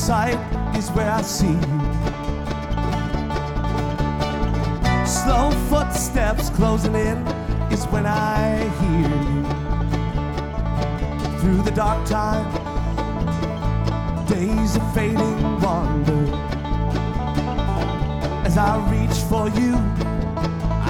sight is where I see you. Slow footsteps closing in is when I hear you. Through the dark time, days of fading wonder, as I reach for you,